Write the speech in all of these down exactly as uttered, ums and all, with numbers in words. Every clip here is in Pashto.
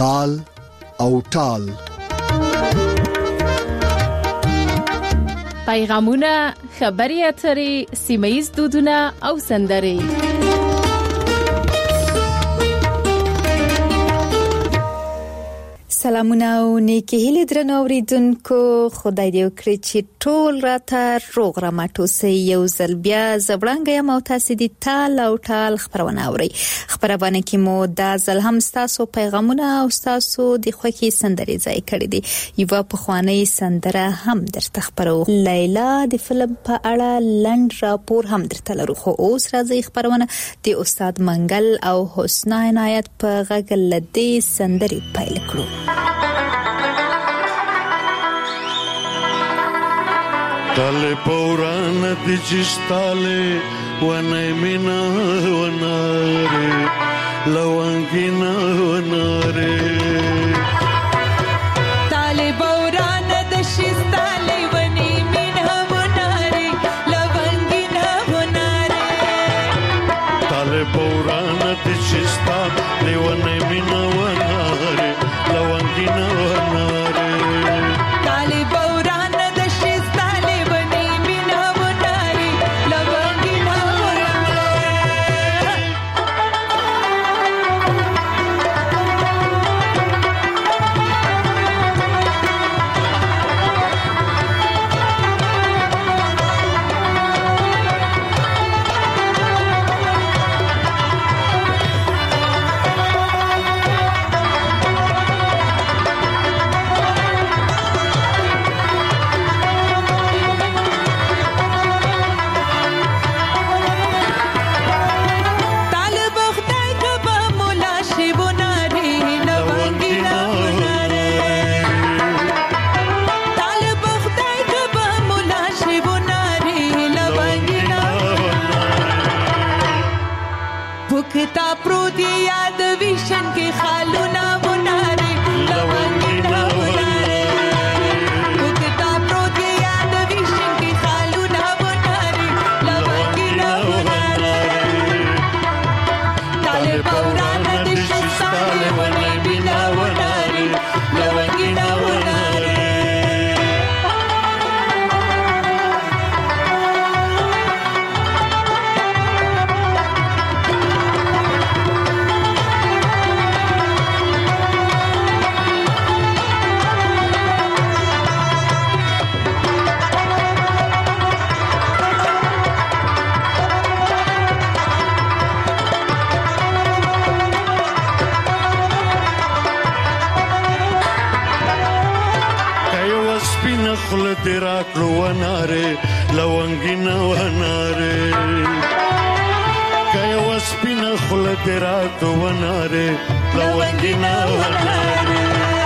تال او ټال. پیغامونه، خبري اترې، سیمه‌ییز دودونه او سندرې. سلامونه او نیکی هیله درنو اوریدونکو، خدای دې وکړي چې ټول راته روغ رمټ اوسئ. یو ځل بیا زبړنګ یم او تاسو دې تال او ټال خبرونه اورئ. خبرونه کې مو دا ځل هم تاسو پیغامونه او تاسو د خوښي سندرې ځای کړې دي. یو په خواني سندره هم درته خبرو. لیلا د فلم په اړه لند راپور هم درته لرو. خو اوس راځي خبرونه د استاد منګل او حسنا عنایت په غږ لدې سندرې پیل کړو. Tale paurana di cistale wanai mina wanare lawangina wanare Tale paurana di cistale wanai mina wanare lawangina wanare Tale paurana di cistale wanai mina wanare lawangina wanare Tale paurana di cistale wanai mina wanare lawangina Bukta prodi yad vishan ke khaluna bunare lawangina bunare Bukta prodi yad vishan ke khaluna bunare lawangina bunare Tale paurana de shistale wanai bina bunare lawangina bunare Tera kruanare lawangina wanare Kaya waspina khula tera kruanare lawangina wanare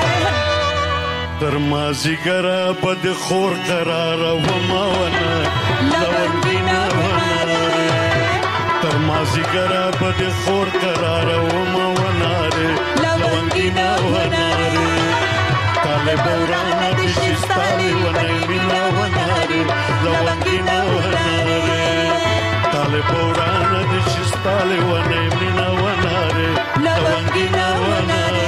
Tarmazi gara bad khor qarara wama wana lawangina wanare Tarmazi gara bad khor qarara wama wanare lawangina wanare Tale paurana di cistale wanai mina wanare lawangina wanare Tale paurana di cistale wanai mina wanare lawangina wanare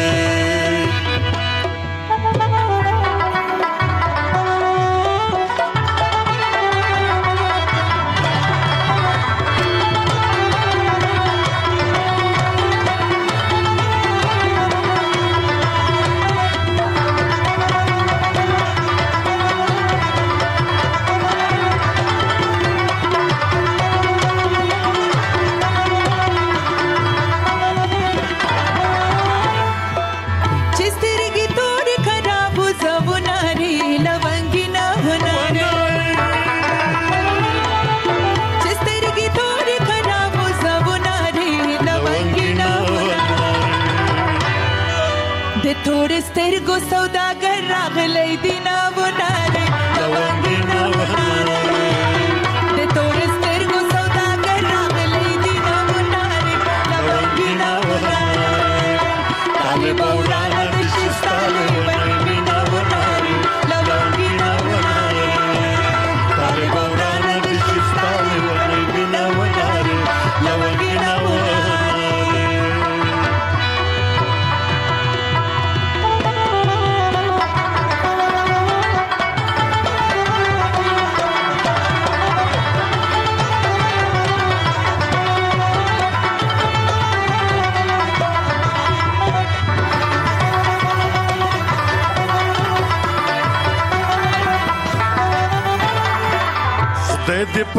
थोड़े سترګو سوداګر راغلی دینا وناره لوانګینا وناره د تورې سترګو سوداګر راغلی دینا وناره لوانګینا وناره طالب ورانه د شستاله وناره وناره لوانګینا وناره طالب ورانه د شستاله وناره وناره لوانګینا وناره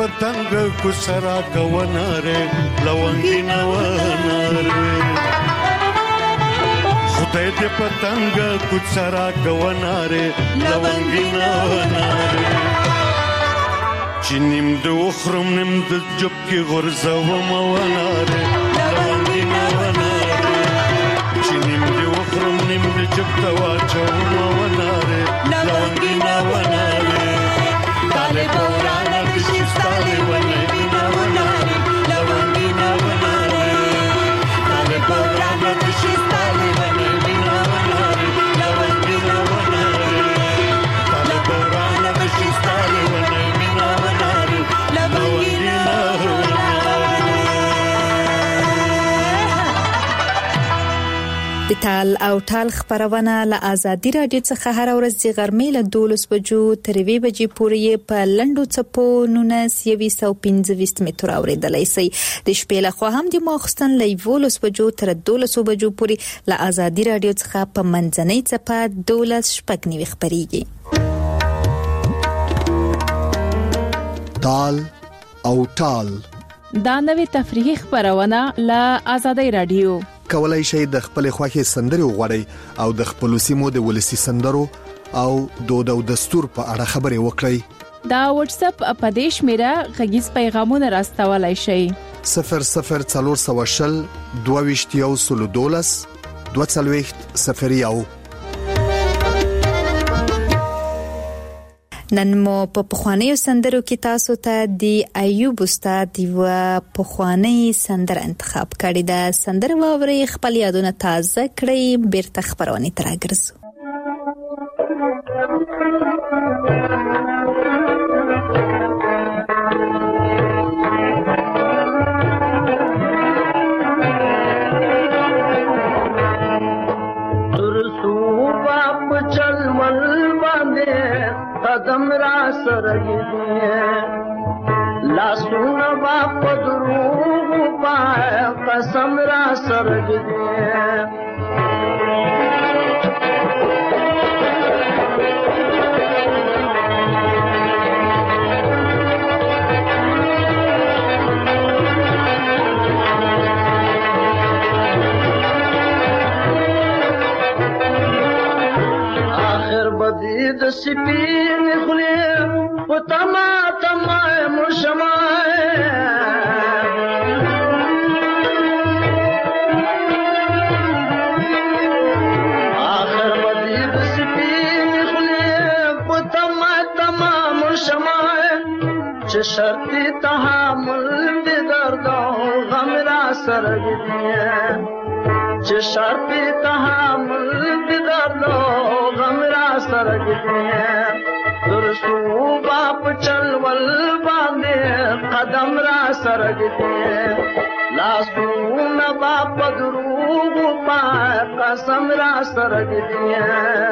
پتنګ کو سرا کووناره لونګینا وناره خدای دې پتنګ کو سرا کووناره لونګینا وناره چنیم د وخرم نیم د جب کې غرزه و موناره لونګینا وناره چنیم د وخرم نیم د جب ته واچو موناره لونګینا وناره طالب ورانه بشستاله ونګینا وناره لونګینا وناره طالب ورانه بشستاله ونګینا وناره لونګینا وناره طالب ورانه بشستاله ونګینا وناره لونګینا د تال او ټال خبرونه له آزادي رادیو څخه هر ورځ د غرمې له دولس بجو تر یوې بجې پورې په لنډو څپو نولس یویس او پنځه ویشت متره اورېدلی شئ. د شپې لخوا هم د ماخوستن له یولس بجو تر دولسو بجو پورې له آزادي رادیو څخه په منځنۍ څپه دولس شپږ نوي خپرېږي. تال او ټال دا نوې تفریحي خبرونه له آزادي رادیو. کولای شئ د خپل خوښي سندري وغوړئ او د خپل سیمو د ولسی سندرو او دود او دستور په اړه خبرې وکړئ. دا واتس اپ په دیش میرا غږیز پیغامونه راستولای شئ. صفر صفر څلور سوه شل دوه ویشت یو سل دولس دوه څلوېښت صفر یو. نن مو په پخوانیو سندرو کې تاسو ته د ایوب استاد یو پخوانی سندر انتخاب کړی دا سندر واوري خپل یادونه تازه کړئ بیرته خبرونه تر راګرځو. قدم را سرگی دیئے لاسون باپ دروغ پائے قسم را سرگی دیئے آخر بدید سپین خلیم و تما تمائے مشمائے آخر بدید سپین خلیم و تما تما مشمائے چه شرطی تحامل دی دردو غم را سرگ دیئے چه شرطی تحامل دی دردو غم را سرگ دیئے درسو باپ چلول باندے قدم را سرگ دیئے لاسو باپ دروغ پائے قسم را سرگ دیئے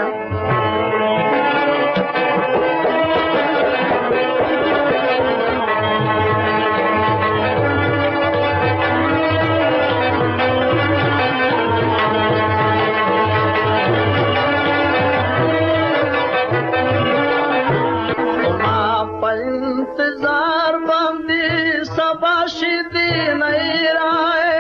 इंतजार बंदी सबाशी दी नहीं राए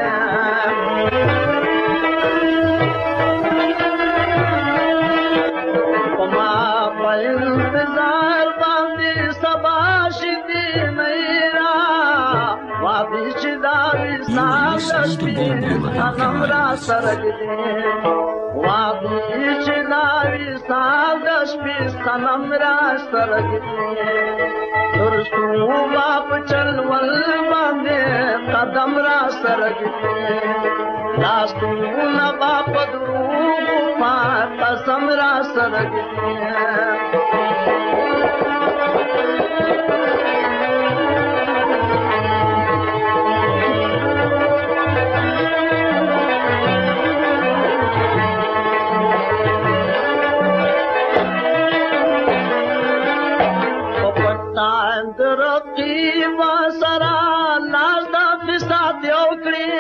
इंतजार बंदी सबाशी दी नहीं रा वादी चिदारी सागशी अनमरा सरग दे वादी चिदारी सागशी सनमरा सरग दे درسو باپ چلول باندے قدم را سرگتے لاستو باپ دروغ پا قسم را سرگتے رقیب سرا نازدا فساد یوکڑی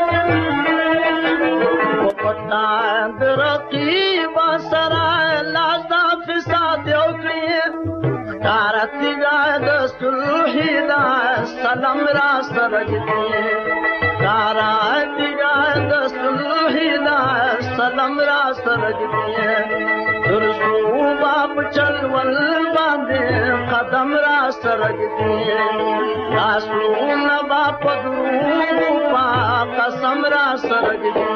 پتاند رقیب سرا تیگا د صلحی دا سلام را سرگدی کارا تیگا د صلحی دا سلام را سرگدی درسو باپ چل ول باندې قدم را سرگدی لاسو نبا پدرو پا قسم را سرگدی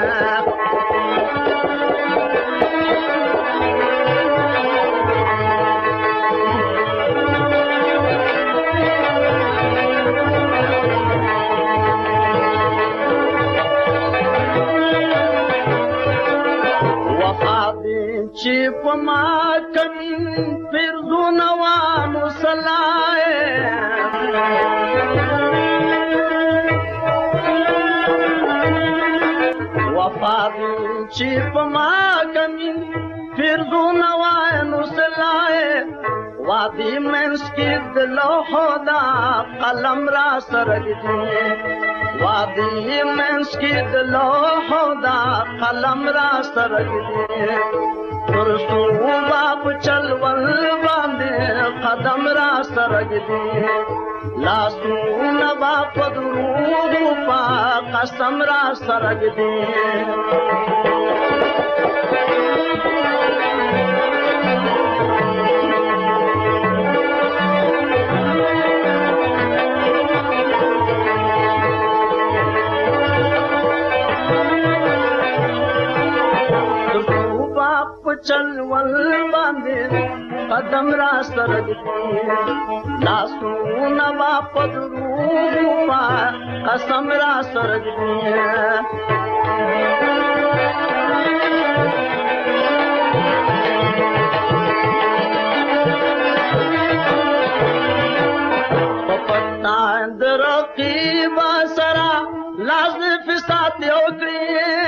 چی پما کمی فرزون وانو سلائے وفادی چی پما کمی فرزون وانو سلائے وادی منس کی دلو خدا قلم را سرگدی وادی منس کی دلو خدا قلم را سرگدی ترسو باپ چل ول باندې قدم را سرگدی لاسو نبا پدرو پا قسم را سرگدی चल वल बांधे कदम रा सरगदी लासू नवा पदरू पा कसम रा सरगदी पपता दरकी बासरा लाज फिसात ओकरी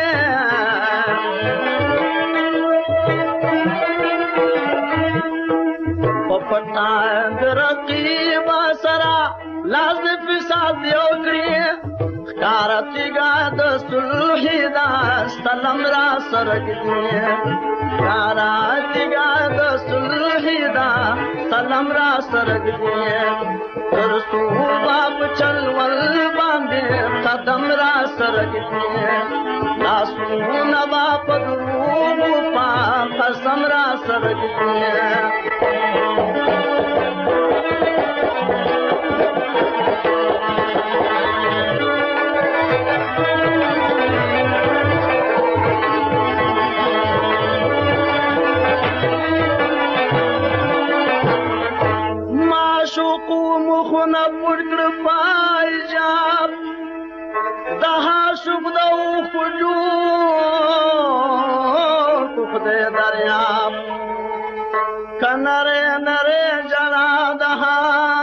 پتاند رقیب سرا لازم فساد دیو کری کارتی گا د صلحی دا سلام را سرگدی کارتی گا د صلحی دا سلام را سرگدی ترسو باپ چل ول باندې قدم را سرگدی لاسو نبا پدرو پا قسم را سرگدی معشوقو مخونه پړکړ پای جاب دها شوق دو خجو خدای دریاب کنره نره جنا دها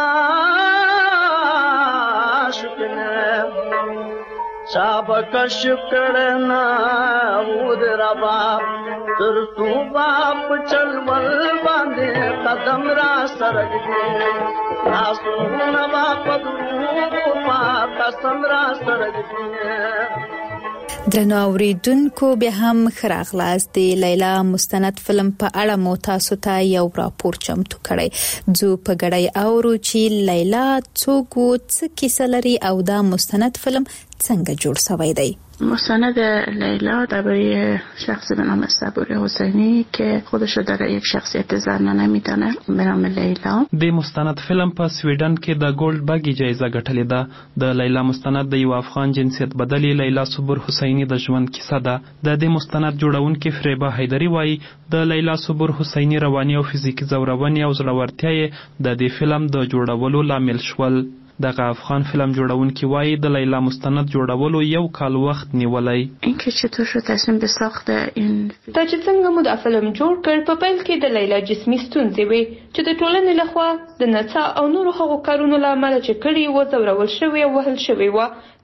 شکنے چابک شکرنا ود ربا تر تو باپ چل ول باندې قدم را سرگدی ناسو نوا پدرو پا قسم را سرگدی درنو اوریدونکو به هم خراغلاس دی لیلا مستند فلم په اړه مو تاسو ته یو راپور چمتو کړی جو په غړی اورو چې لیلا څوک څه کیسه لري او دا مستند فلم څنګه جوړ شوی دی. مستند لیلا درباره شخص به نام صبور حسینی که خودش رو در یک شخصیت زنانه میدانه به نام لیلا. د مستند فلم په سویډن کې د ګولډ باګي جایزه ګټلې ده. د لیلا مستند د یو افغان جنسیت بدلی لیلا صبور حسینی د ژوند کیسه ده. د دې مستند جوړونکي فریبا حیدری وایي د لیلا صبور حسینی رواني او فزیکی زورونې او زړورتیا د دې فلم د جوړولو لامل شول. دغه افغان فلم جوړونکي وایي د لیلا مستند جوړولو یو کال وخت نیولای. اینکه چطور شد تصمیم به ساخت این دا چې څنګه مو د فلم جوړ کړ په پیل کې د لیلا جسمي ستونزې وي چې د ټولنې لخوا د نڅا او نورو هغو کارونو لامل چې کړي و زورول شوی او وهل شوی و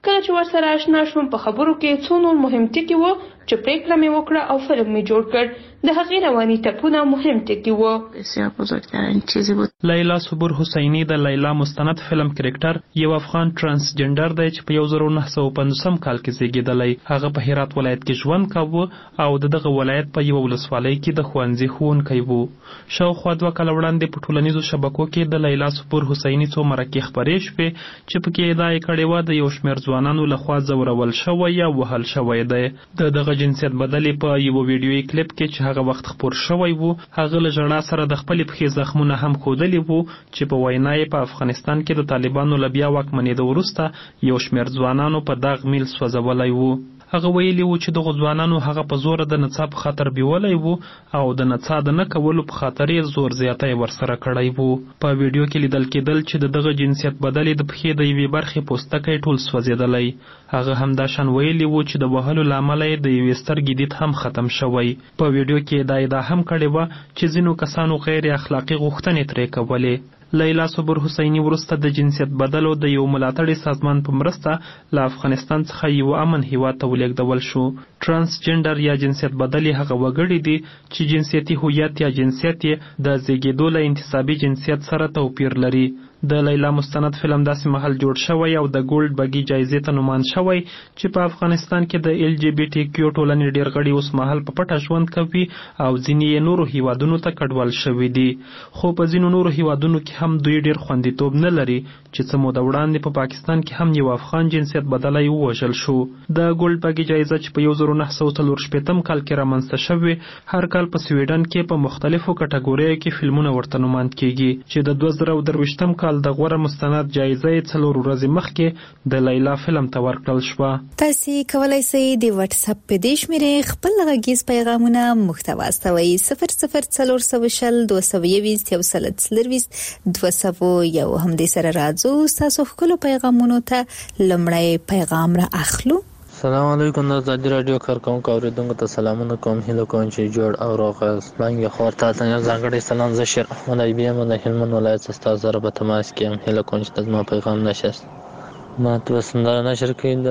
کله چې ورسره آشنا شوم په خبرو کې څو نور مهم ټکي وو چې پریکړه مې وکړه او فلم مې جوړ کړ. د هغې رواني ټپونه مهم ټکي وو. بسیار بزرگترین چیزی بود. لیلا صبور حسینی د لیلا مستند فلم کرکټر یو افغان ترانسجنډر دی چې په یو زر نه سوه پنځوسم کال کې زیږېدلی. هغه په هرات ولایت کې ژوند کاوه او د دغه ولایت په یوه ولسوالۍ کې د ښوونځي ښوونکی و. شاوخوا دوه کاله وړاندې په ټولنیزو شبکو کې د لیلا صبور حسینی څو مرکې خپرې شوې چې پکې ادعا یې کړې وه د یو شمېر ځوانانو لخوا ځورول شوی یا وهل شوی دی. د دغه جنسیت بدلې په یوه ویډیویي کلیپ کې چې هغه وخت خپور شوی و، هغه له ژړا سره د خپلې پښې زخمونه هم ښودلي وو چې په وینا یې په افغانستان کې د طالبانو له بیا واکمنېدو وروسته یو شمېر ځوانانو په داغ میل سوځولی و. هغه ویلي وو چې دغو ځوانانو هغه په زوره د نڅا په خاطر بیولی وو او د نڅا د نه کولو په خاطر یې زور زیاتی ورسره کړی وو. په ویډیو کې لیدل کېدل چې د دغه جنسیت بدلې د پښې د یوې برخې پوستکی ټول سوځېدلی. هغه همداشان ویلي وو چې د وهلو له امله یې د یوې سترګې دید هم ختم شوی. په ویډیو کې دا ادعا هم کړې وه چې ځینو کسانو غیر اخلاقي غوښتنې ترې کولې. لیلا صبور حسینی وروسته د جنسیت بدلو د یو ملاتړي سازمان په مرسته له افغانستان څخه یو امن هیواد ته ولېږدول شو. ترانسجنډر یا جنسیت بدلې هغه وګړي دي چې جنسیتي هویت یا جنسیت یې د زیږېدو له انتصابي جنسیت سره توپیر لري. د لیلا مستند فلم داسې مهال جوړ شوی او د ګولډ بګي جایزې ته نومان شوی چې په افغانستان کې د ایل جی بي ټي کیو ټولنې ډېر غړي اوس مهال په پټه ژوند کوي او ځینې یې نورو هیوادونو ته کډوال شوي دي. خو په ځینو نورو هیوادونو کې هم دوی ډېر خوندیتوب نه لري چې څه موده وړاندې په پاکستان کې هم یو افغان جنسیت بدلی ووژل شو. د ګولډ بګي جایزه چې په یو زر نه سوه څلور شپېتم کال کې رامنځته شوې هر کال په سویډن کې په مختلفو کټګوریو کې فلمونه ورته نومان کیږي چې د دوه زره درویشتم کال د غوره مستند جایزه یې څلور ورځې مخکې د لیلا فلم ته ورکړل شوه. تاسو کولی شئ د واتس اپ په دې شمېرې خپل غږیز پیغامونه موږ ته واستوئ. صفر صفر څلور سوه شل دوه سوه یوویشت یو سل څلرویشت دوه سوه یو. همدې سره راځو ستاسو ښکلو پیغامونو ته لومړی پیغام را اخلو. السلام علیکم. د ازادي راډیو کارکونکو اوریدونکو ته سلامونه کوم. هیله کوم چې جوړ او روغ یاست. څنګه خور تاسو یو ځانګړی سلام. زه شیر احمد ایبی یم د هلمند ولایت څخه تاسو سره په تماس کې یم. هیله کوم چې تاسو ما پیغام نشئ. ما ته سندره نشر کړي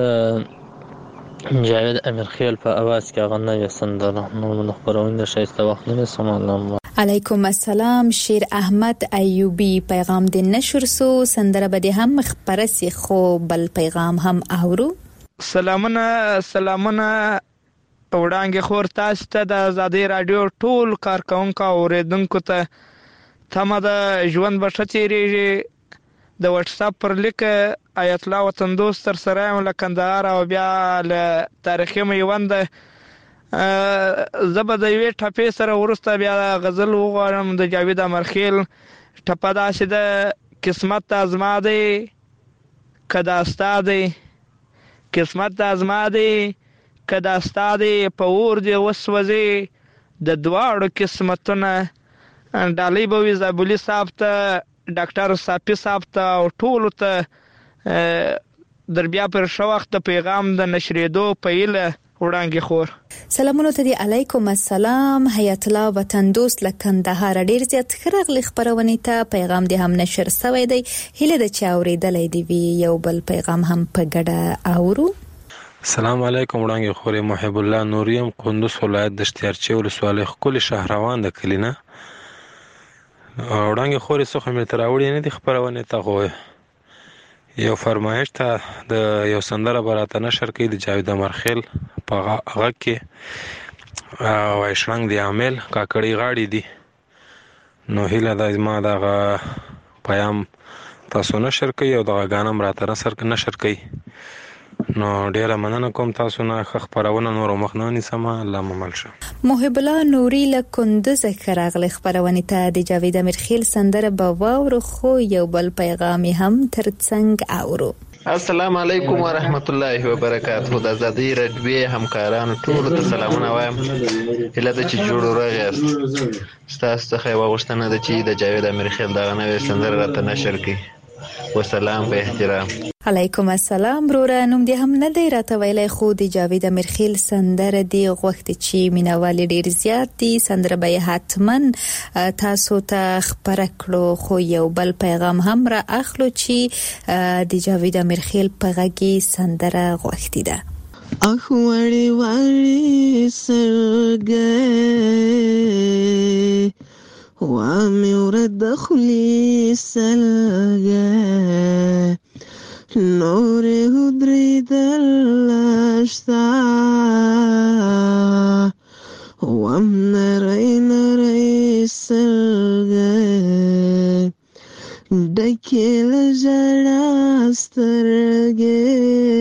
د جاوید امیرخیل په اواز کې هغه نوې سندره نو خبرونه شایسته وخت نه سمالم. علیکم السلام. شیر احمد ایوبی پیغام د نشر سو سندره به هم خبرسي خو بل پیغام هم اورو. سلامونه سلامونه وړاندې خور تاسو ته د ازادي راډیو ټول کارکونکو اوریدونکو ته تمه د ژوند به ښه تېرېږي. د واتس اپ پر لیک آیت الله وطن دوست تر سره یم له کندهار او بیا له تاریخي میوند. زه به د یوې ټپې سره وروسته بیا غزل وغواړم د جاوید امرخیل. ټپه داسې ده: قسمت د ازما دی که دا ستا دی، قسمت د ازما دی که دا ستا دی، په اور دی وسوځي د دواړو قسمتونه. ډالۍ به وي زابلي صاحب ته، ډاکټر صافي صاحب ته او ټولو ته در بیا پر ښه وخت د پیغام د نشرېدو په هیله وړاندې خور. سلامونه ته دی. علیکم السلام. حیات الله وطن دوست له کندهار ډېر زیات ښه راغلی خپرونې ته. پیغام دې هم نشر سوی دی. هیله ده چې اورېدلی دې وي. یو بل پیغام هم په ګډه اورو. السلام علیکم وړاندې خورې. محب الله نوریم قندوز ولایت د اشتیارچی ولسوالۍ ښکلي شهروان د کلي نه. وړاندې خورې څه خو مې ته راوړې نه دي خپرونې ته، خو یو فرمایش ته د یو سندره به راته نشر کوي د جاوید امرخیل په غږ کې وایي شړنګ د عامل کاکړۍ غاړې دي. نو هیله ده زما دغه پیام تاسو نشر کوي او دغه ګان هم راته نشر کوي. نو ډیره مننه کوم تاسو نه. ښه خپرونه نور مخ نه نیسم. الله مو مل شه. محب الله نوري له کندوز ښه راغلی خپرونې ته. د جاوید امیرخیل سندره به واورو خو یو بل پیغام هم ترڅنګ اورو. السلام علیکم ورحمت الله وبرکاته. د ازادي راډیو همکارانو ټولو ته سلامونه وایم. هیله ده چې جوړ روغ یاست. ستاسو څخه یوه غوښتنه ده چې د جاوید امیرخیل دغه نوې سندره راته نشر کړي. وسلام په احترام. علیکم السلام وروره. نوم دې هم نه دی راته ویلی خو د جاوید امیرخیل سندره دی غوښتي چې مینوال ډیر زیات دي. سندره به حتما تاسو ته خبره کړو خو یو بل پیغام هم را اخلو چې د جاوید امیرخیل په غږی سندره غوښتي ده. اخ وړي وړي سرګې وامي ورد خلی سلګې نور هدري دلشتا وام نري نري سلګې ډکه لجړا سترګې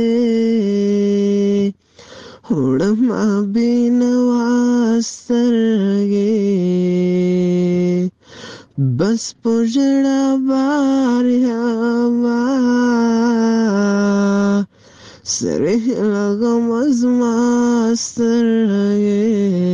وړم بینوا سترګې بس پوجړه باریا ما سره لګم ازما سترګې.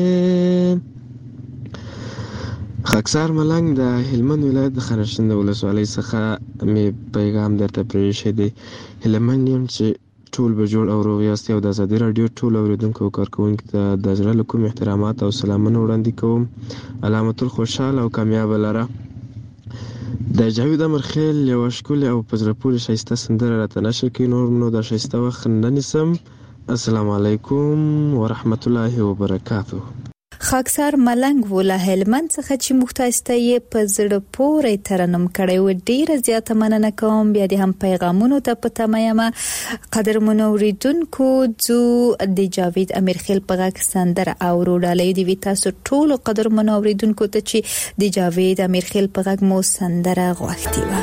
خاکسار ملنګ د هلمند ولایت د خرشند ولسوالۍ څخه می پیغام درته پرېښی دی. هلمند یم چې ټول به جوړ او روغ یاست او د ازادي راډیو ټول اوریدونکو او کارکوونکو ته د زړه له کومې احترامات او سلامونه وړاندې کوم. علامت الخوشحال او کامیاب لره. د جاوید امیرخیل یو ښکلې او په زړه پورې ښایسته سندره راته نشر کړي. نور نو د ښایسته وخت نه نیسم. السلام علیکم ورحمت الله وبرکاته. خاکسار ملنګ ولا هلمند څخه چې مختایسته یې په زړه پورې ترنم کړی و. ډیره زیاته مننه کوم. بیا دې هم پیغامونو ته په تمه یم. قدرمنو اوریدونکو ځو د جاوید امیرخیل په غږ سندره اورو. ډالۍ دې وي تاسو ټولو قدرمنو اوریدونکو ته چې د جاوید امیرخیل په غږ مو سندره غوښتې وه.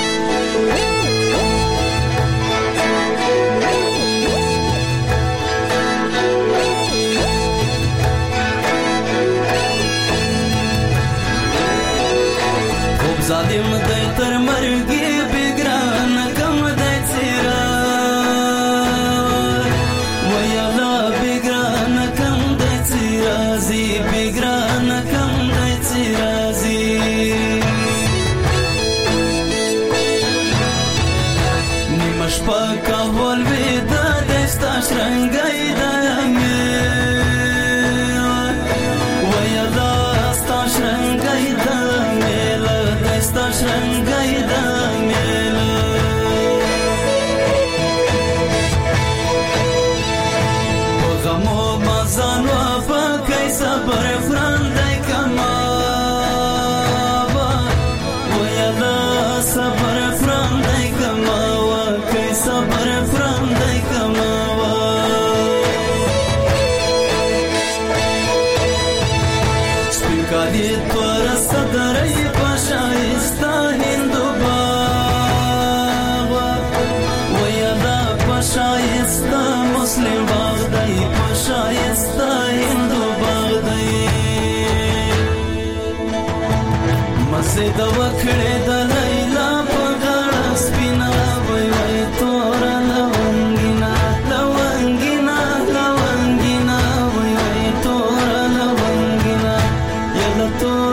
ظالم دی تر مرګي بګران کم دی سیرا ویلا بګران کم دی سیرا زی بګران کم دی سیرا زی نیمش پاکا ول ودا دستا شرنګای دامه ویلا ستا شرنګای دامه sta شرنګای د میله په غمو مزان و پکای صبر فرندای کما و یادا صبر فرندای کما و کای صبر فرندای کما سپینکالی تور صدرای شایسته هندو باغ ویادا پشایسته مسلم باغ دی پشایسته هندو باغ دی مسجد وکړه د لیلا په غاړه سپینا وای وای تور لونګینا لونګینا لونګینا وای وای تور لونګینا یلا تور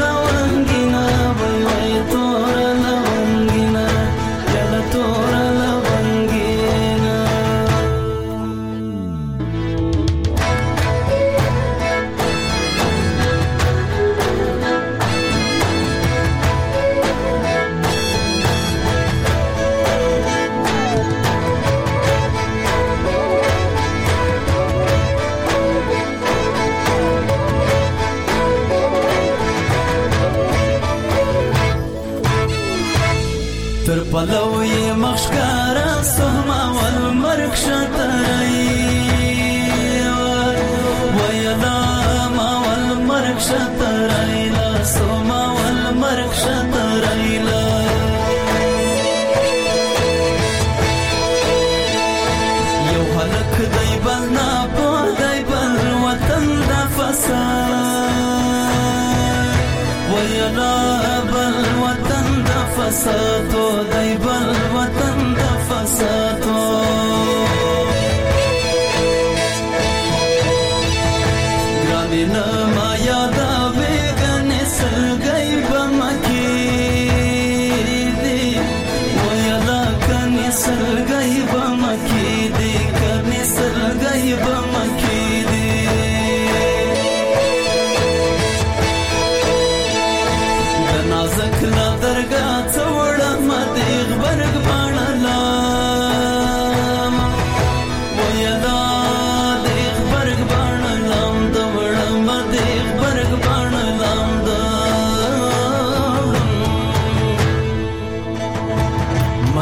پلوی مخشکارا سهما والمرک شترئی ویلا ما والمرک شترئی لا سهما والمرک شترئی لا یو حلق دی بل ناپو دی بل وطن دا فساد ویلا بل وطن دا فسادو دی بل وطن دا فسادو گرانی نما یادا بیگن سلگئی بمکی دی ویلا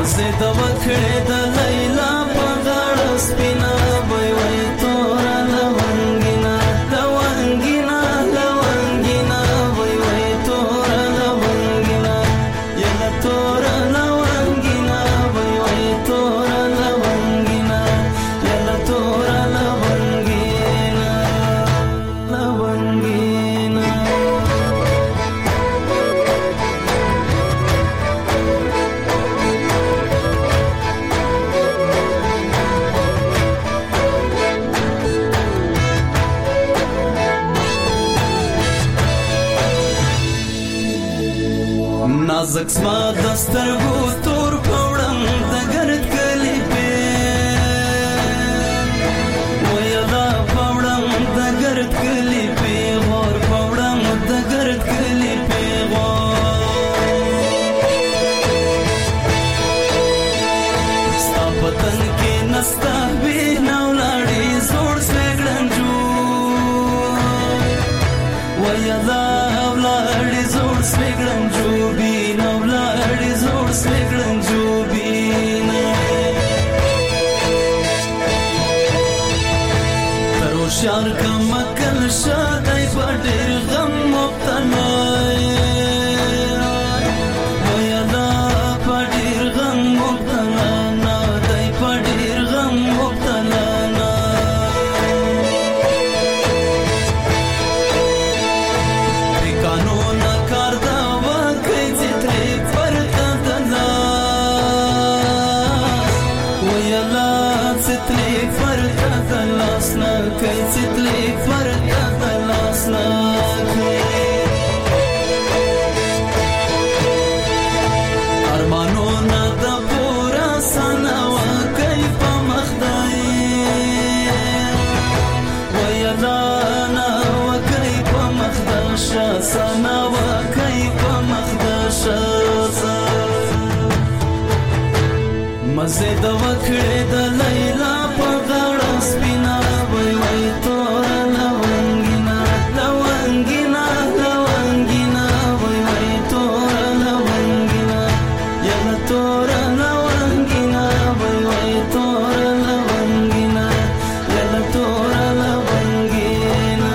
مزه د وکړې د لیلا په غاړه سپینا وای وای تور لونګینا لونګینا لونګینا وای وای تور لونګینا یلا تور لونګینا وای وای تور لونګینا یلا تور لونګینا لونګینا نازک سما دسترګو تور پوړم د ګرد کلی په ویلا پوړم د ګرد کلی په غور پوړم د ګرد کلی په غور ستا پتن کې نستا به نو لاړې زوړ سپګړن جو ویلا لاړې زوړ سپګړن جو سپګړن جو بینا ترو شار کا مکل شادای پډر غم مبتلا ویا دا پډر غم مبتلا نا دای پډر غم مبتلا نا قانون کار دا وکړي چې ترې کای ستلی فرق خلاصنا ارمانو نا د پورا سنا وا کای په مخدای ویلا نا وا کای په مخداش سنا وا کای په مخداش مزه د وکړې د لیلا په غاړه سپینا وای وای تور لونګینا لونګینا لونګینا وای وای تور لونګینا یلا تور لونګینا وای وای تور لونګینا یلا تور لونګینا.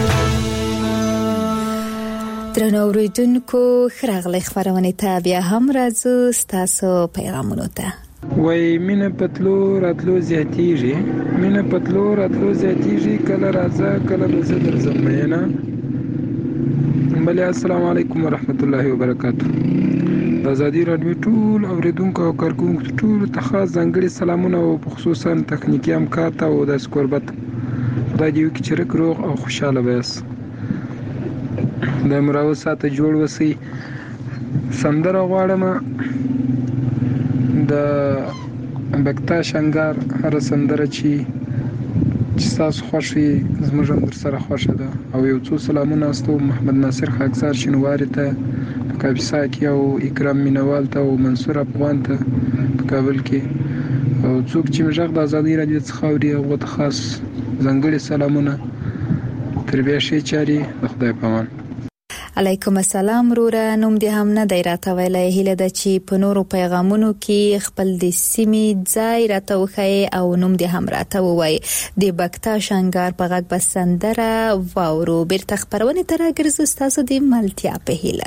درنو اوریدونکو خراغلی خبرونه ته بیا هم راځو ستاسو پیغامونو ته. وای مینه پتلو راتلو زیاتیږي مینه پتلو راتلو زیاتیږي کله راځه کله به زه درځم مینا. بله السلام علیکم ورحمت الله وبرکاتہ. د ازادي راډیو ټول اوریدونکو او کارکونکو ټول ته خاص ځانګړي سلامونه او خصوصا تخنیکی همکار ته او د سکوربت خدای دې وکړي چې روغ او خوشاله وایاست. د مراو ساته جوړ وسی سندره غواړم د بکتا شنګار هر سندره چې چې تاسو خوشي زموږ هم در سره خوښه ده. او یو څو سلامونه استو محمد ناصر خاکسار شنواري ته په کاپیسا کې او اکرام مینوال ته او منصور افغان ته په کابل کې او څوک چې مجغ د ازادي راډیو څخه اوري او د خاص ځانګړي سلامونه تر بیا شي چاري د خدای په امان. علیکم السلام روره. نوم دې هم نه دی راته ویلی. هیله ده چې په نورو پیغامونو کې خپل د سیمې ځای راته وښایي او نوم دې هم راته ووایي. د بکتا شنګار په غږ به سندره واورو. بیرته خپرونې ته راګرځو ستاسو د ملتیا په هیله.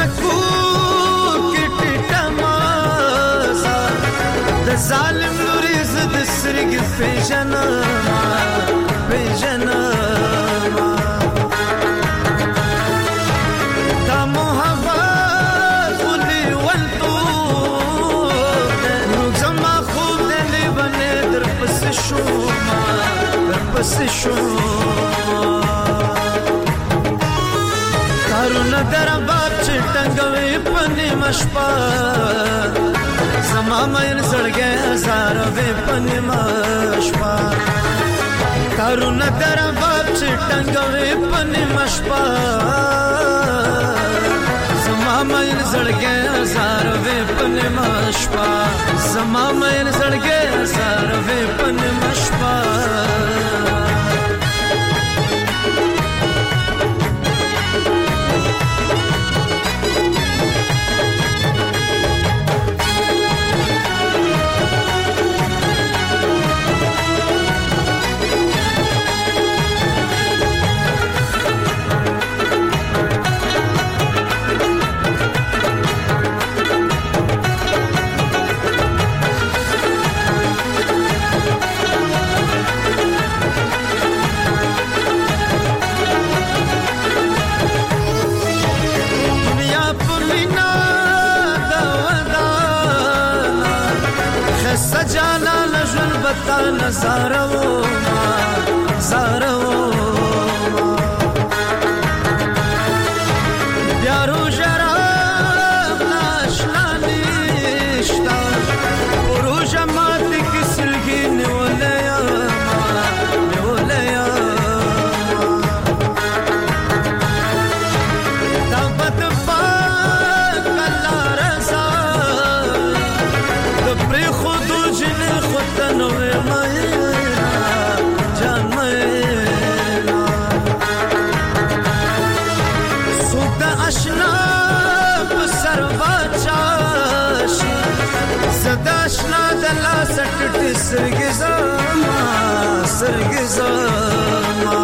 شکو کټ تمازا د ظالم نورې زد سرګ پیژنه پیژنه دا محبت خلی ولتو روز ما خوب دلی بنه در پس شما در پس شما کارونه در باب چټنګوي پني مشپا زما مې زړګي هزار وې پني مشپا کارونه در باب چټنګوي پني مشپا زما مې زړګي هزار وې پني مشپا زما مې زړګي هزار وې پني مشپا سجانا لجل بطان زارو زارو بیارو جراب ناشنا نیشتا برو جماعت کسلگی نولیا نولیا دابت پاک اللہ رضا دبری خود خودنوی مینا جان مینا سوک دا اشنا بسر باچاشی زد اشنا دلا سٹٹ سرگی زما سرگی زما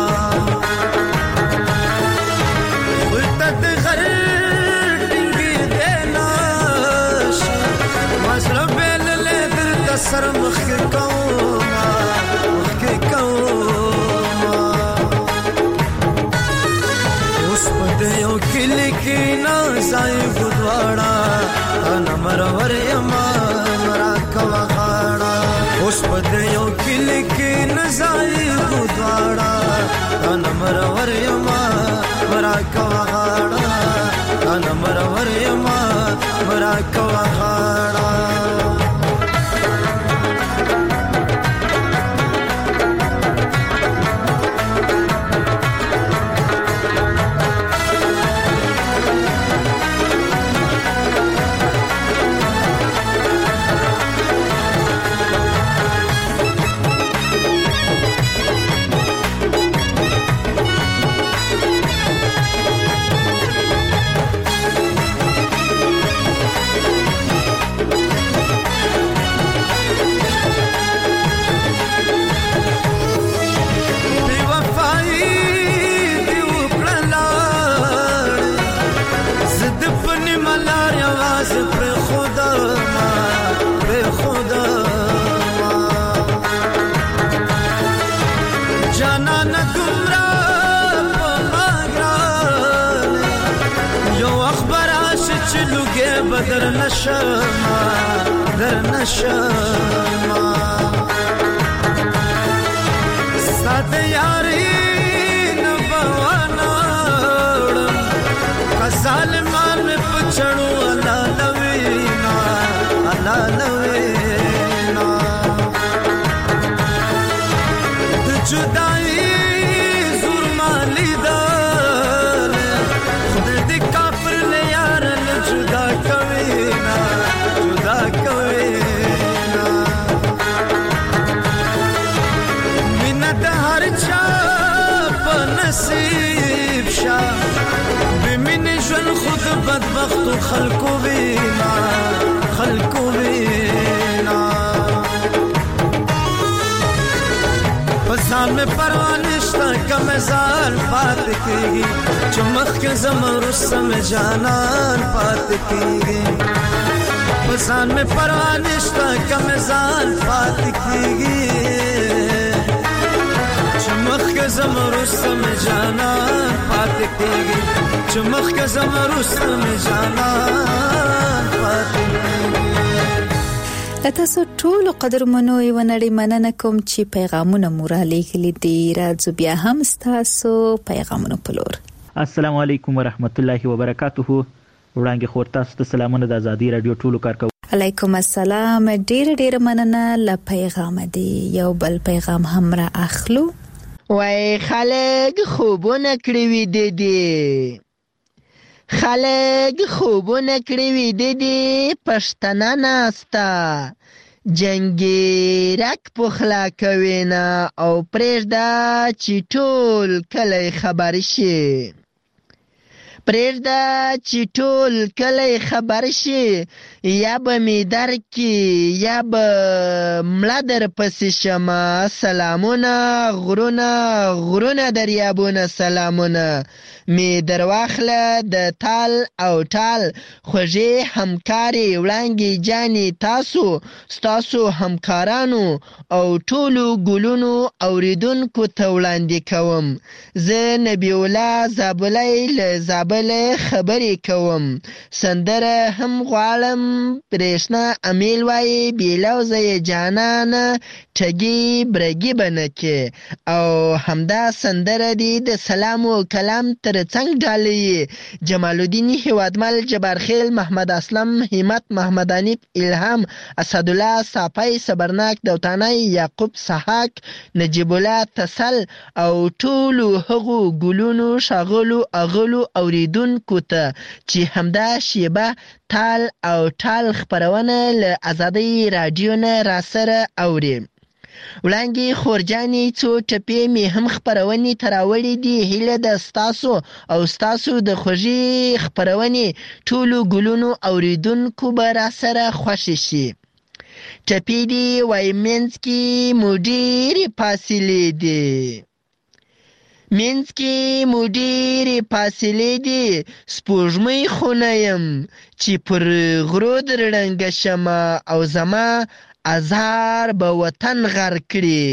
خلطت غر ٹنگی دیناشی مصرف سر مخی کوما مخی کوما اس پدیو کلی کی نازائی گدواڑا انا مرور یما مرا کوا خاڑا اس پدیو کلی کی نازائی گدواڑا انا مرور یما مرا کوا خاڑا انا مرور یما مرا کوا خاڑا در نشما در نشما سات یاری نبوانا ظالمان میں پچھڑو اللہ نوینا اللہ نوینا جدائی ظلمالی دال خود دی کافر لے یارن جدا کوینا جدا کوینا منت ہر چاپ نصیب شاہ بمن جن خود بدبخت خلقو بینا خلقو بینا ځان مې پروا نشته که مې ځان پاتې کېږي چې مخکې ځم وروسته مې جانان پاتې کېږي په ځان مې پروا نشته که مې ځان پاتې کېږي چې مخکې ځم وروسته مې جانان پاتې کېږي چې مخکې ځم وروسته مې جانان پاتې کېږي. تاسو ټول قدرمنو یو نړۍ مننه کوم چې پیغامونه مو را لېږلي دي. راځو بیا هم ستاسو پیغامونه په لور. السلام علیکم ورحمت الله وبرکاته. وړاندې خور تاسو ته سلامونه د آزادي رادیو ټولو کارکو. علیکم السلام. ډېر ډېر مننه له پیغام دی. یو بل پیغام هم را اخلو. وای خلک خوبونه کړی وي دي خلک خوبونه کړی وي دي پښتنه ناستا جنگیرک پخلا کوي نه او پرېږده چې ټول کلی خبر شي پرېږده چې ټول کلی خبر شي یا به مې درکي یا به مړه در پسې شمه سلامونه غرونه غرونه دریابونه سلامونه می درواخله د تال او ټال خوږې همکارې وړانګې جانې تاسو ستاسو همکارانو او ټولو ګلونو اوریدونکو ته وړاندې کوم. زه نبی الله زابلی له زابله خبرې کوم. سندره هم غواړم برېښنا امیل وایي بېلوزه یې جانانه ټګي برګي به نه کې او همدا سندره دی د سلام و کلام تر څنګ ډالۍ جمال الدین هیوادمل جبارخیل محمد اسلم همت محمد انیف الهام اسدالله صافی صبرناک دوتانی یعقوب سحاک نجیب الله تسل او ټولو هغو ګلونو شاغلو اغلو اوریدونکو ته چې همدا شیبه تال او ټال خپرونه له آزادۍ رادیو نه راسره اوري. وړانګې خورجانې څو ټپې مې هم خپرونې ته راوړې دي. هیله ده ستاسو او ستاسو د خوږې خپرونې ټولو ګلونو اوریدونکو به راسره خوښې شي. ټپې دي وایي منځ کې مو ډېرې فاصلې دي منځ کې مو ډېرې فاصلې دي سپوږمۍ خو نه یم چې پر غرو در ړنګه شمه او زما ازار به وطن غر کړي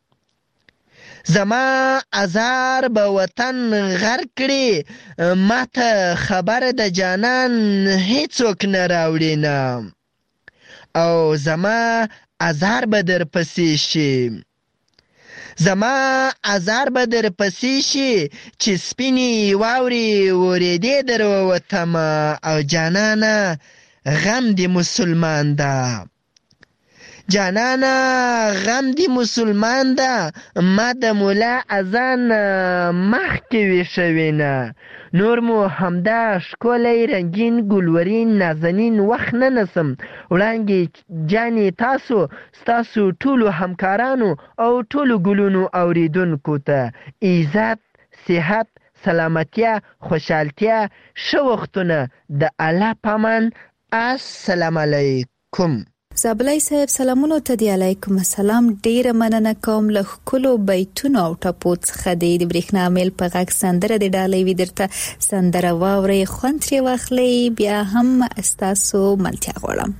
زما ازار به وطن غر کړي ما ته خبر د جانان هیڅوک نه راوړي نه او زما ازار به در پسې شي زما ازار به در پسې شي چې سپینې واورې ورېدې در ووتمه او جانانه غم د مسلمان ده جانانا غم دی مسلمان ده ما د مولا اذان مخکې ویښوینه نور مو همدا ښکلی رنګین ګلورین نازنین وخت نه نسم. وړانګې جانې تاسو ستاسو ټولو همکارانو او ټولو ګلونو اوریدونکو ته عزت صحت سلامتیا خوشحالتیا ښه وختونه د الله پامان. السلام علیکم. زابلای صاحب سلامونو ته دی. علیکم السلام. ډیره مننه کوم له ښکلو بیتونو او ټپو څخه د برېښنا میل په غږ سندره د ډالۍ وي درته سندره واورئ خوند ترې واخلئ بیا هم ستاسو ملتیا غواړم.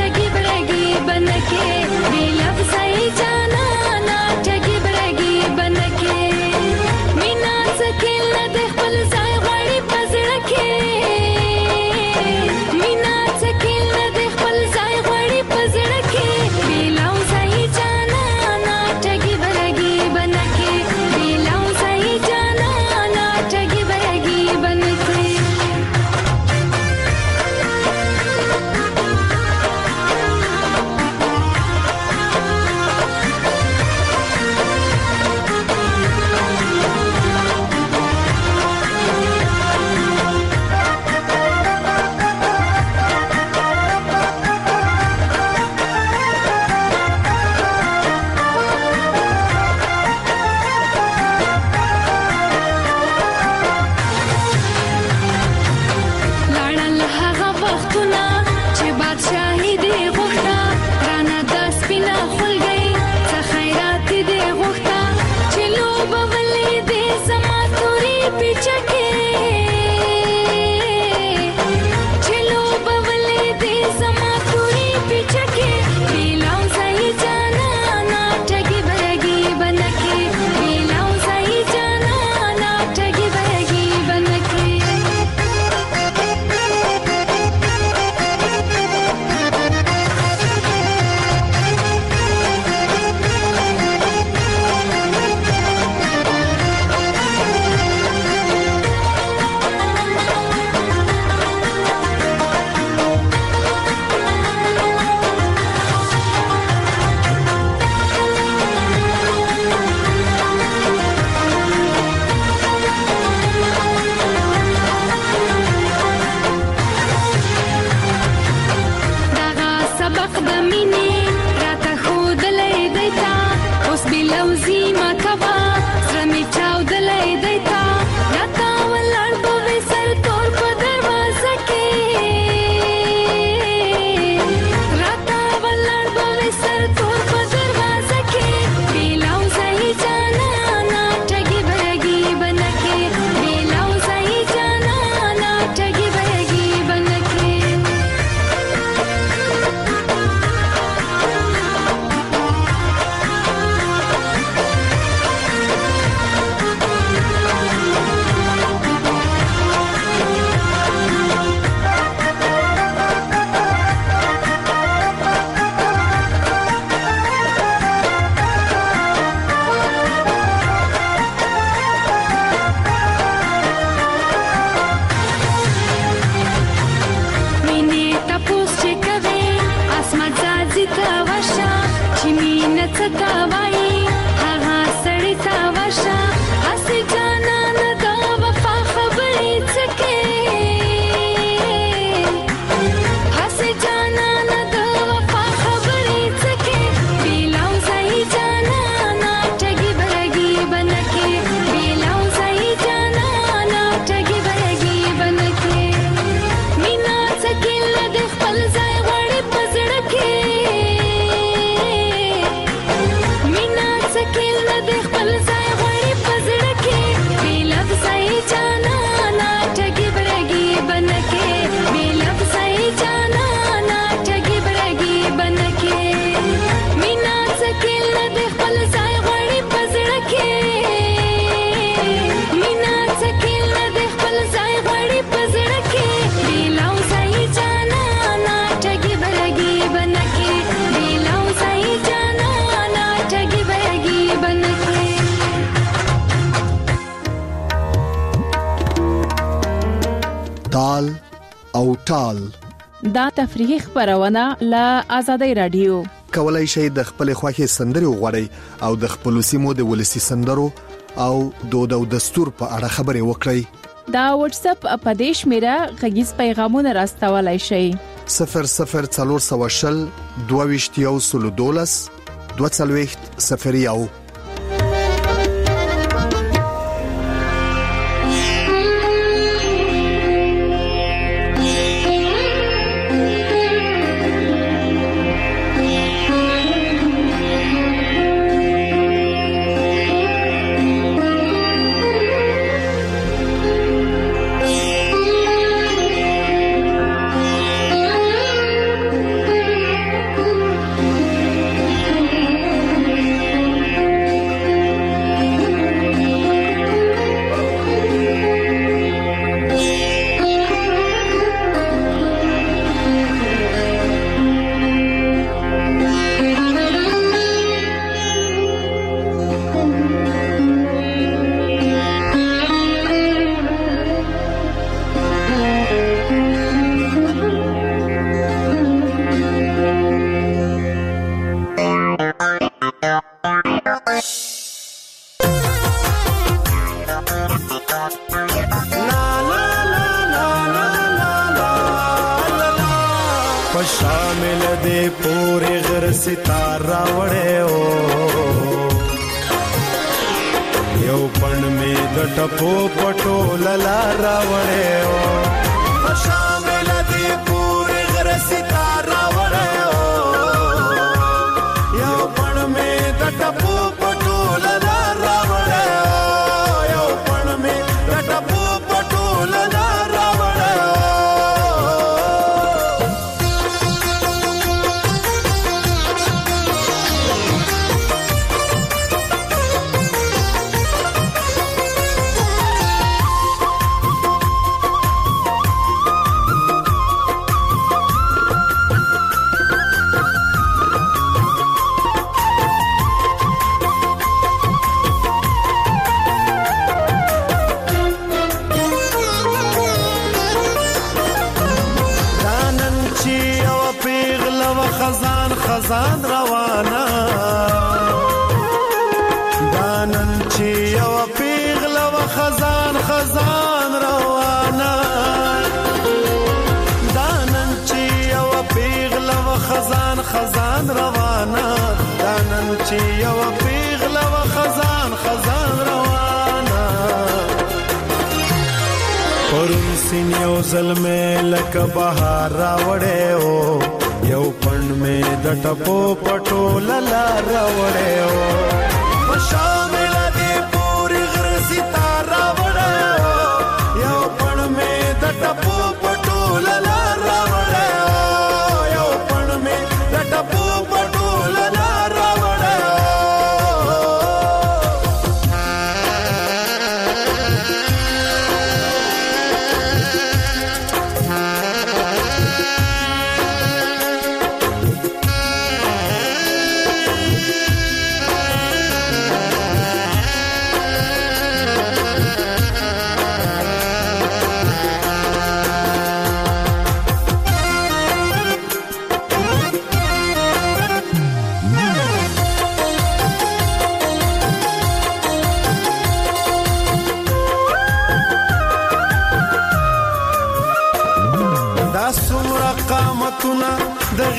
بن چې مینه څه ته وایي هغه سړی ته ورشه هسې جانانه د وفا خبرې څه کوې هسې جانانه د وفا خبرې څه کوې بې لوظایي جانانه ټګي برګي به نه کوې بې لوظایي جانانه ټګي برګي به نه کوې مینه څه کله د خپل ځای غواړي په زړه کې مینه څه کله د خپل ځای غواړي په زړه کې بې لفظایي جانانه ټګي برګي به نه کوې بې لفظایي جانانه ټګي برګي به نه کوې مینه څه کله د خپل ځای غواړي په زړه کې مینه څه کله د خپل ځای غواړي په زړه کې بې لوظایي جانانه ټګي برګي به نه کوې بې لوظایي جانانه ټګي برګي به نه کوې تال او ټال دا تفریحي خبرونه له آزادۍ رادیو کولای شئ د خپل خوښي سندري وغوړئ او د خپل سیمو د ولسی سندرو او دود او دستور په اړه خبرې وکړئ. دا واتس اپ اپدیش میرا غږیز پیغامونه راستولای شئ صفر صفر څلور سوه شل دوه ویشت یو سل دولس دوه څلوېښت صفر یو. شامل دے پورے غر ستارہ وڑے ہو یو پن میں دٹپو پٹو للارا وڑے ہو شامل دے پورے غر ستارہ وڑے ہو یو پن میں دٹپو پٹو للارا وڑے ہو یو پن میں دٹپو پٹو للارا وڑے ہو خزان خزان روانا دانن چی یو پیغل و خزان خزان روانا دانن چی یو پیغل و خزان خزان روانا دانن چی یو پیغل و خزان خزان روانا پرون سین یو ظلمه لک بهار راوړې او یو پن میں دټپو پټو للا راوړې او شامل دې پوری غر ستاره وړې او یو پن میں دټپو پټو للا راوړې او یو پن میں دټپو پټو للا راوړې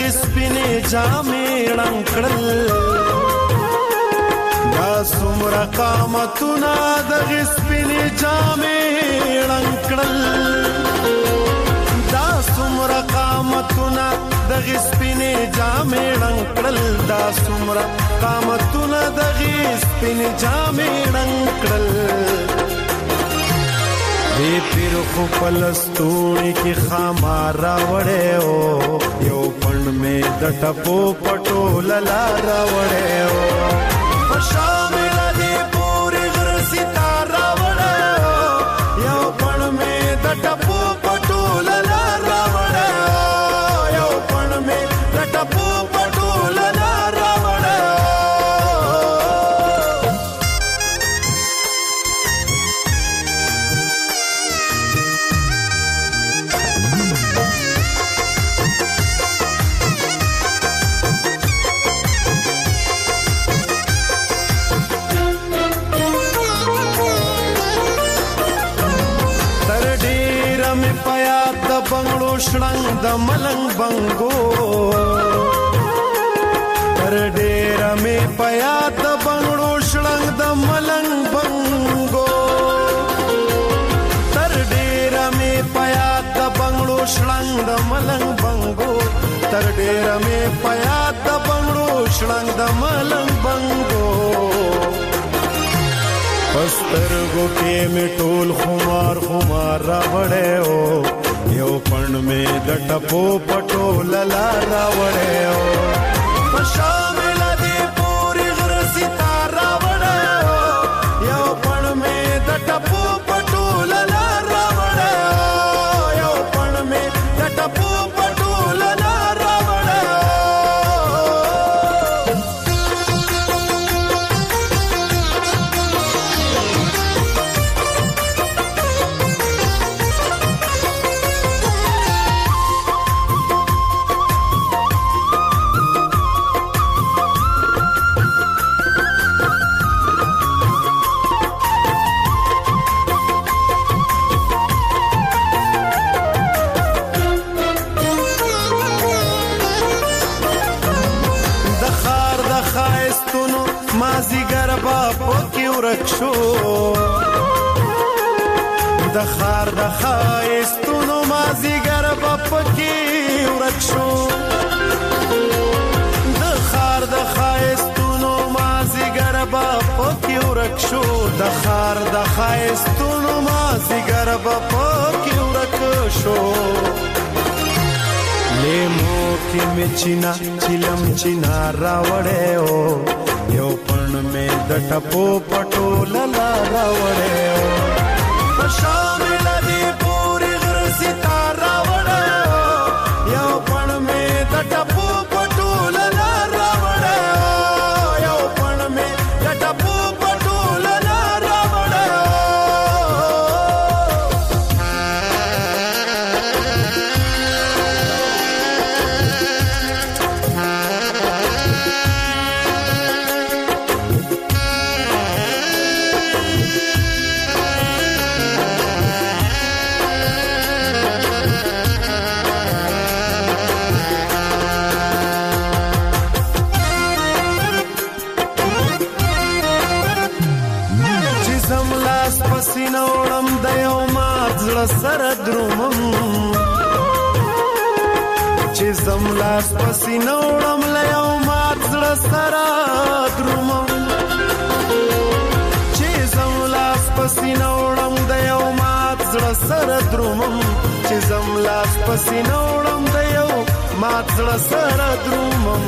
دغه سپینې جامې رنګ کړل دا څومره قامتونه دغه سپینې جامې رنګ کړل دا څومره قامتونه دغه سپینې جامې رنګ کړل دا څومره قامتونه دغه سپینې جامې رنګ کړل وی پیر خو پلستوړي کې خامار راوړې او یو پند مې د ټپو پټو للا راوړې او په شامل دې پورې غر ستاره راوړې او یو پند مې د ټپو پټو للا راوړې او یو پند مې د ټپو پټو للا راوړې بنگړو شړنګ د ملنګ بنګو تر ډېر مې پیا د بنگړو شړنګ د ملنګ بنګو تر ډېر مې پیا د بنگړو شړنګ د ملنګ بنګو تر ډېر مې پیا د بنگړو شړنګ د ملنګ بنګو پسترګو کې مې ټول خمار خمار راوړې او یو پند مې د ټپو پټو للا راوړې او په شامل دې پورې غر ستاره راوړې او یو پند مې د ټپو پټو للا راوړې او یو پند مې د ټپو پټو للا راوړې شو د خار د خایستونو مازیګر بپکی ورک شو د خار د خایستونو مازیګر بپکی ورک شو د خار د خایستونو مازیګر بپکی ورک شو لیمو کې مچینا چلم چینا راوړې او یو پند مې د ټپو پټو للا راوړې او په شامل دې پورې غر ستاره راوړې او یو پند مې د ټپو پټو للا راوړې او یو پند مې د ټپو پټو للا راوړې سینوړم د یو مات زړه سره درومم چې زم لاس په سینوړم له یو مات زړه سره درومم چې زم لاس په سینوړم د یو مات زړه سره درومم چې زم لاس په سینوړم د یو مات زړه سره درومم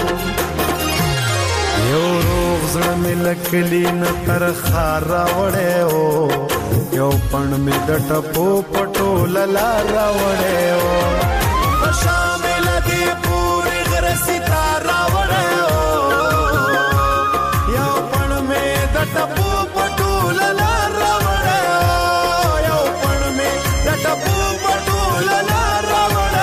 یو روغ زړه مې لکلی نه تر خار راوړې او یو پند مې د ټپو پټو للا راوړې او په شامل دې پورې غر ستاره راوړې او یو پند مې د ټپو پټو للا راوړې او یو پند مې د ټپو پټو للا راوړې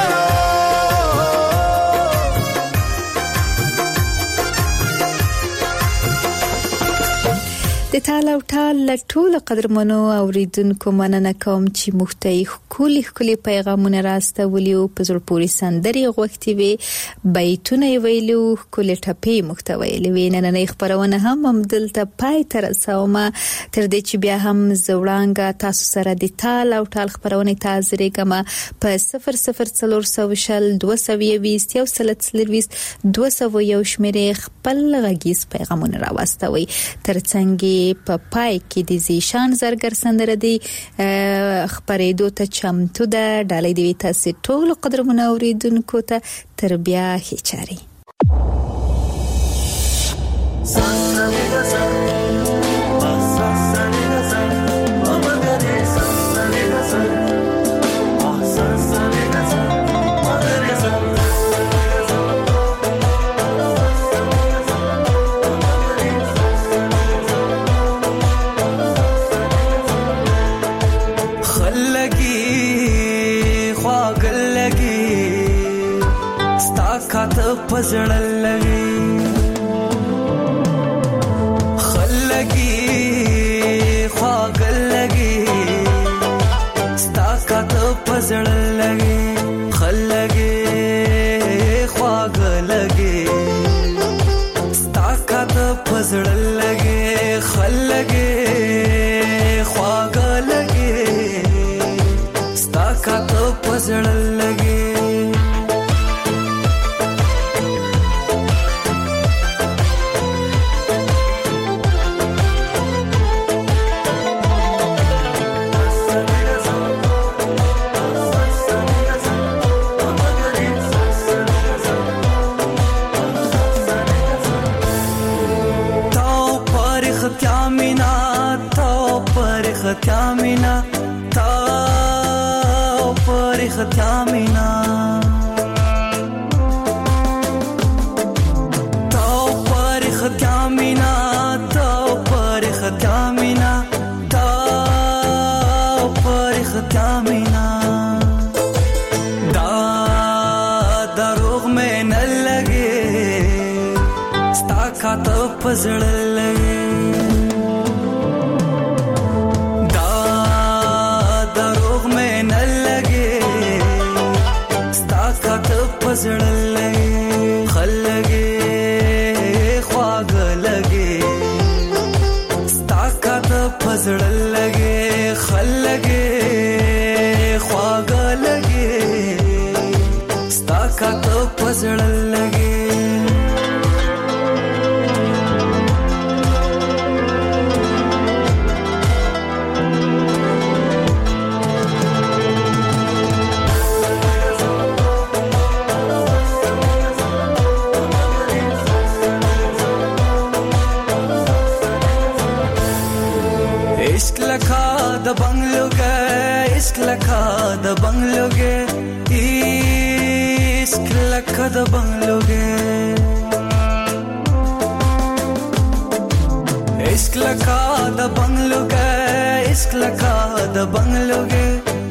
د د ټال او ټال ټول قدرمنو اوریدونکو مننه کوم چې مختي خولي خولي پیغامونه راستولي او په زړه پوري سندري غوښتي وي بیتونه ویلو خولي ټپي محتوی لوي نن نه خبرونه هم هم دلته پای تر سومه تر دې چې بیا هم زوړانګه تاسو سره د ټال او ټال خبرونه تاسو ریګما په صفر صفر څلور سوه شل دوه سوه بیست یو سلت سلويست دوه سوه یو شمیرې خپل غږیز پیغامونه راوستوي ترڅنګ په پای کې د زیشان زرګر سندره دی خبرېدو ته چمتو ده ډالۍ دی تاسو ټول قدرمنو اوریدونکو ته تر بیا هیچاري پزړل لګي خلګي خواګل لګي ستا کاته پزړل لګي خلګي خواګل لګي ستا کاته پزړل لګي خلګي خواګل لګي ستا کاته پزړل لګي ختامنا تا پر ختامنا تا پر ختامنا تا پر ختامنا تا پر ختامنا دا دروغ میں نہ لگے ستا کاته پزړ لګے پزړل لګي خلګي خواګ لګي ستا کاته پزړل لګي خلګي خواګ لګي ستا کاته پزړل لګي د بنگلو گئے عشق لکھا د بنگلو گئے عشق لکھا د بنگلو گئے عشق لکھا د بنگلو گئے عشق لکھا د بنگلو گئے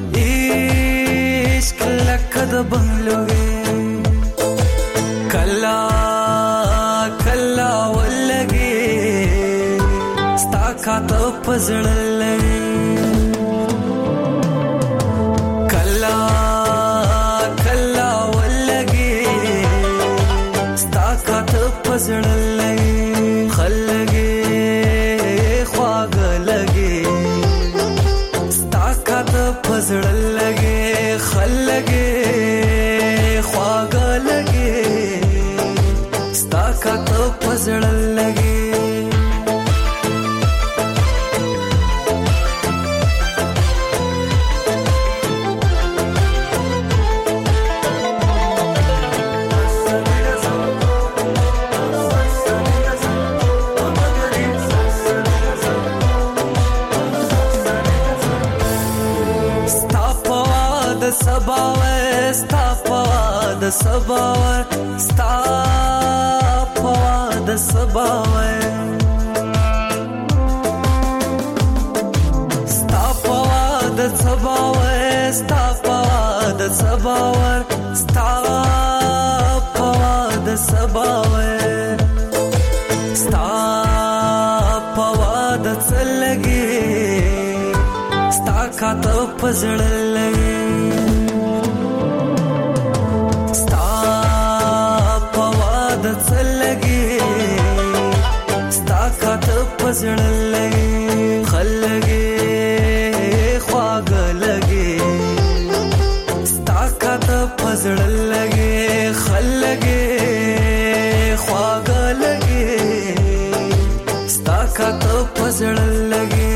عشق لکھا د بنگلو گئے کلا کلا ولگے ستا کاته پزړل لګي کلا کلا ولګي ستا کاته پزړل لګي خلګي خواګ لګي ستا کاته پزړل لګي خلګي خواګ لګي ستا کاته پزړل لګي د سباور ستا پوا د سباور ستا پوا د سباور ستا پوا د سباور ستا پوا د سباور ستا پوا د کاته پزړه لګي ستا په واده څه لګي ستا کاته پزړه لګي خلګي خواږه لګي ستا کاته پزړه لګي خلګي خواږه لګي ستا کاته پزړه لګي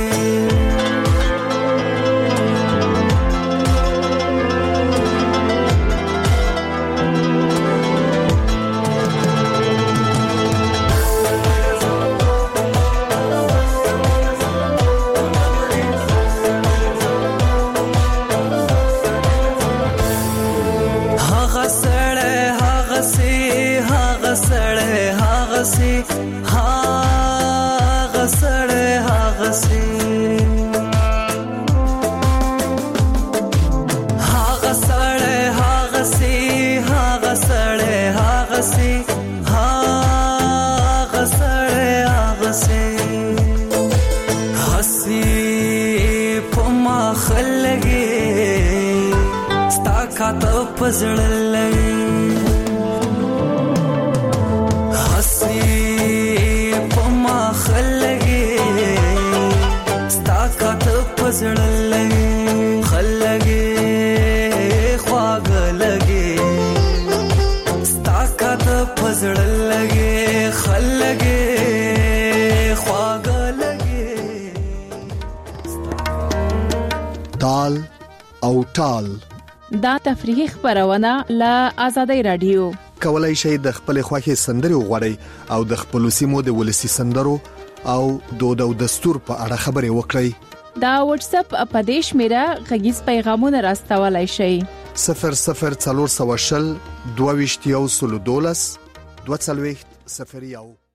پزړه لګي حسي په ما خلګي ستا کاته پزړه لګي خلګي خواږه لګي ستا کاته پزړه لګي خلګي خواږه لګي تال او ټال دا تفریحي خبرونه له آزادۍ رادیو کولای شئ د خپل خوښي سندري وغوړئ او د خپل سیمو د ولسی سندرو او دود او دستور په اړه خبري وکړئ. دا واتس اپ اپدیش میرا غږیز پیغامونه راستولای شئ صفر صفر څلور سوه شل دوه ویشت یو سل دولس دوه څلوېښت صفر یو